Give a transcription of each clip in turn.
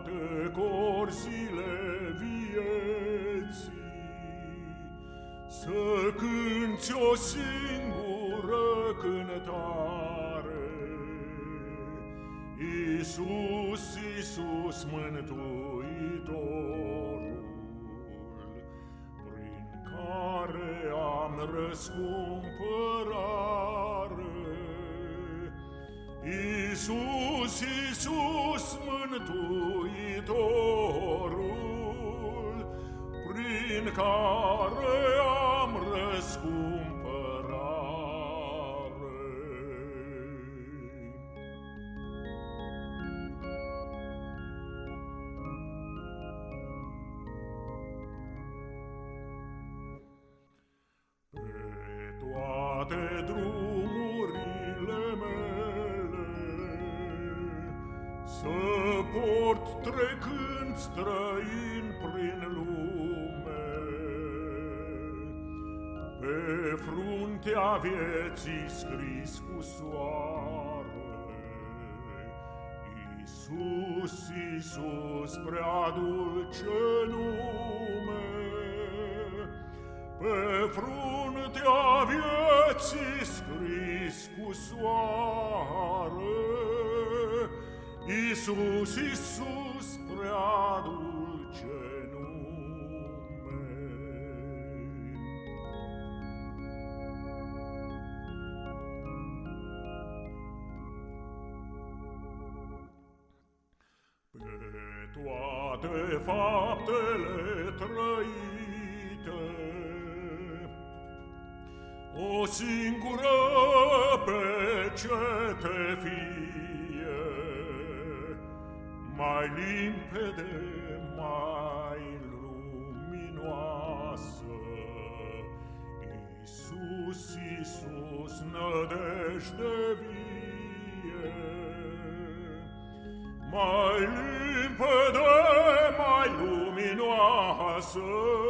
toate corzile vieții, să cânți o singură cântare: Iisus, Iisus, Mântuitorul, prin care am răscumpărare. Iisus, Iisus, Mântuitorul, prin care am răscumpărare. Pe toate drumurile mele să port, trecând străin prin lume, pe fruntea vieții scris cu soare: Iisus, Iisus, prea dulce nume. Pe fruntea vieții scris cu soare: Iisus, Iisus, prea dulce nume. Pe toate faptele trăite, o singură pecete fie, mai limpede, mai luminoasă. Iisus, Iisus, nădejde vie, mai limpede, mai luminoasă.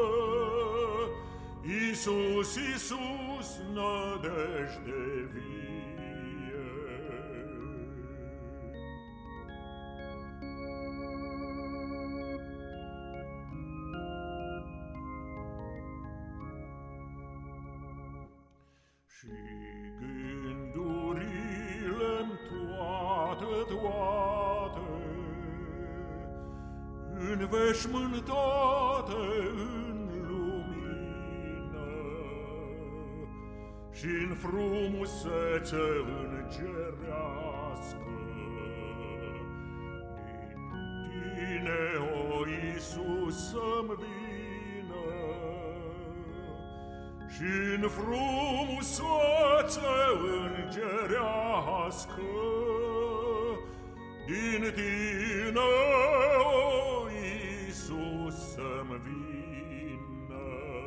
Iisus, Iisus, nădejde vie. Și gândurile-mi toate, înveșmântate în lumină și-n frumusețe îngerească, din tine, o Iisus, să-mi vină, și-n frumusețe îngerească, din tine, o Iisus, să-mi vină.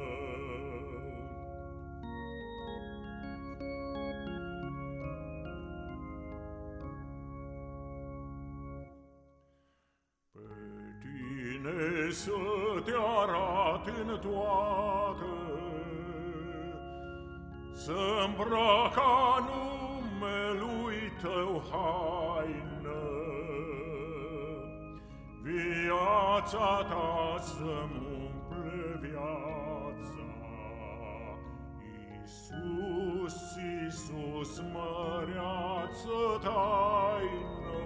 Pe tine să te arat în toate, să-mbraca numelui tău haină, viața ta să-mi umple viața. Iisus, Iisus, măreață taină,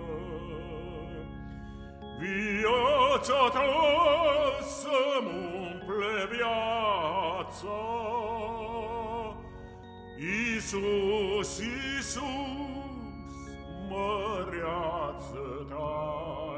viața ta să-mi umple viața. Iisus, Iisus, măreață taină.